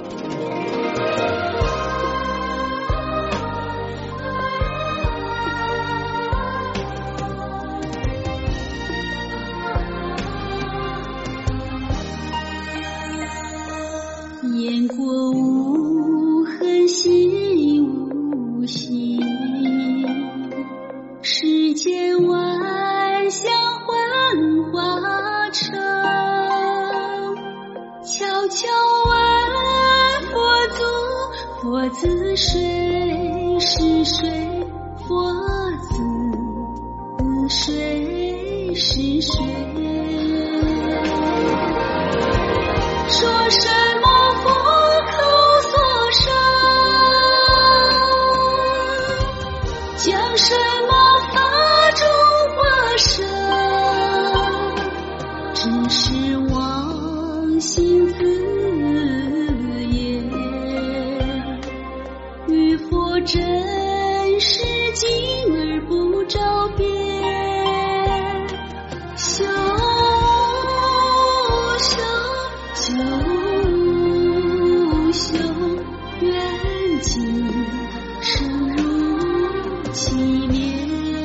雁过无痕兮无形，世间万象幻化成。悄悄问佛祖，佛子谁是谁？佛子谁是谁？说什么佛口所生，讲什么法中化身，只是妄心自言，与佛真实境而不着边。修缘尽生如其灭。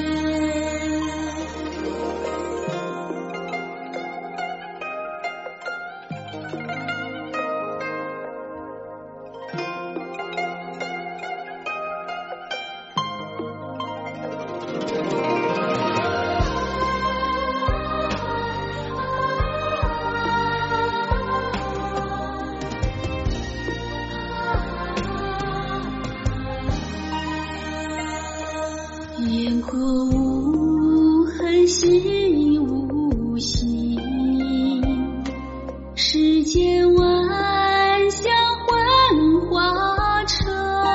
雁过无痕兮无形，世间万象幻化成。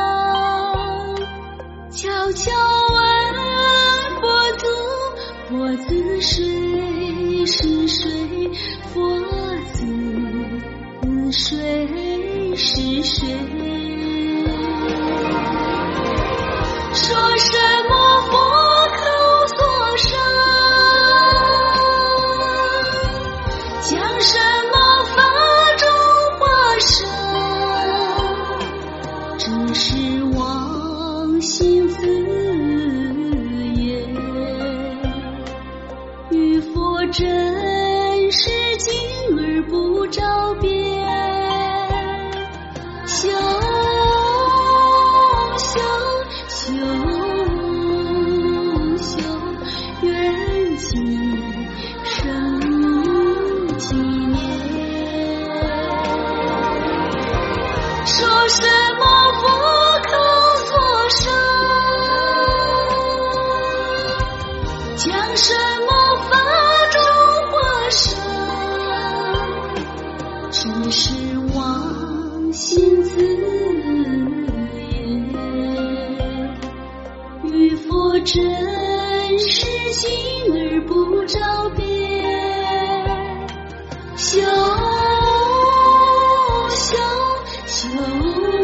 悄悄问佛祖，佛子谁是谁？佛子谁是谁？说什么佛口所生，讲什么法中化身，只是妄心自言，与佛真实境而不着边。修缘尽生如其灭。说什么佛口所生，讲什么法中化身，只是妄心自言，与佛真实境而不着边。修